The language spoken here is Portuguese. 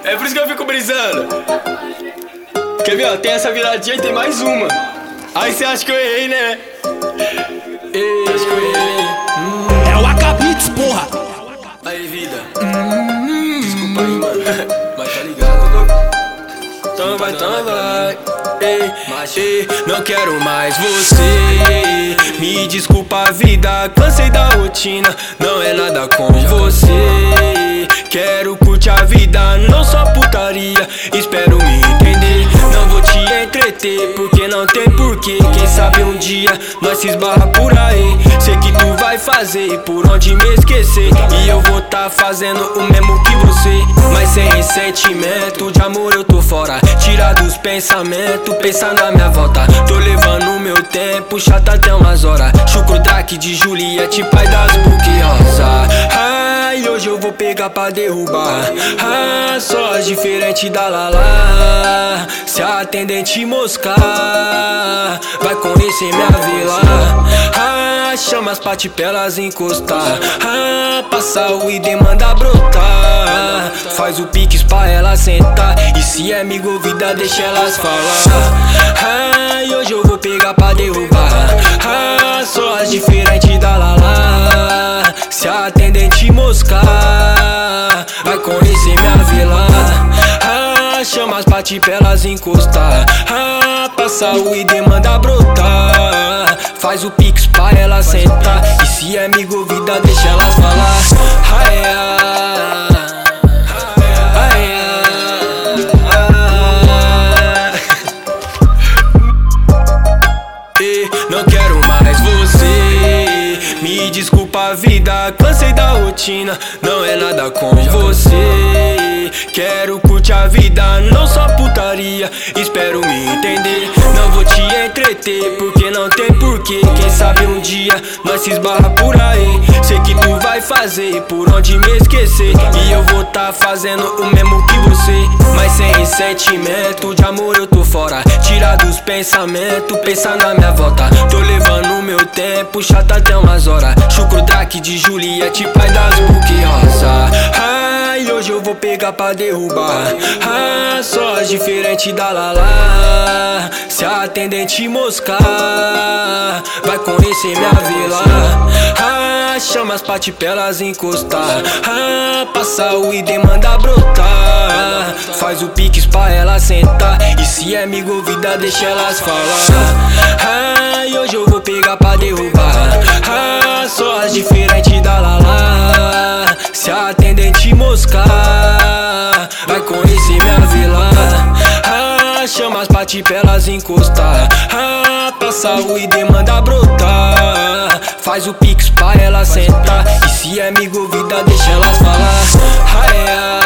É por isso que eu fico brisando. Quer ver, ó? Tem essa viradinha e tem mais uma. Aí você acha que eu errei, né? Acho que eu errei. É o Acabits, porra. Aí, vida. Desculpa aí, mano. Mas tá ligado, louco? Então vai. Ei, não quero mais você. Me desculpa, vida. Cansei da rotina. Não é nada com você. Quero curtir a vida, não só putaria. Espero me entender. Não vou te entreter, porque não tem porquê. Quem sabe um dia nós se esbarra por aí. Sei que tu vai fazer por onde me esquecer. E eu vou tá fazendo o mesmo que você. Mas sem ressentimento, de amor eu tô fora. Tira dos pensamentos, pensa na minha volta. Tô levando meu tempo, chato até umas horas. Chucro Drake de Juliette, pai das buque rosa. Ai, hoje eu vou pegar pra derrubar. Ah, só diferente da Lala. Se a atendente moscar, vai conhecer minha vila. Ah, chama as pati pra elas encostar. Ah, passa o ID, manda brotar. Faz o pix pra ela sentar. E se é amigo ouvida, deixa elas falar. Ai, hoje eu vou pegar pra derrubar. Ah, só as diferentes da Lala. Se a atendente moscar, vai conhecer minha vila. Ah, chama as pati pra elas encostar. Ah, passa o ID, manda brotar. Faz o pix pra ela sentar. E se é amigo ouvida, deixa elas falar. Não quero mais você. Me desculpa, vida. Cansei da rotina. Não é nada com você. Quero curtir a vida, não só putaria. Espero me entender. Não vou te entreter, porque não tem porquê. Quem sabe um dia nós se esbarra por aí. Sei que tu vai fazer por onde me esquecer. E eu vou tá fazendo o mesmo que você. Mas sem ressentimento, de amor eu tô fora. Tira dos pensamentos, pensa na minha volta. Tô levando meu tempo, chato até umas horas. Chucro Drake de Juliette, pai das buque rosa. Ai, hoje eu vou pegar pra derrubar. Ah, só as diferentes da Lala. Se a atendente moscar, vai conhecer minha vila. Ah, chama as pati pra elas encostar. Ah, passa o ID, manda brotar. Faz o pix pra ela sentar. E se é amigo ouvida, deixa elas falar. Ai, hoje eu vou pegar pra derrubar. Ah, só as diferentes da Lala. Se a atendente moscar, vai conhecer minha vila. Ah, chama as pati pra elas encostar. Ah, passa o ID, manda brotar. Faz o pix pra ela sentar. E se é amigo ouvida, deixa elas falar.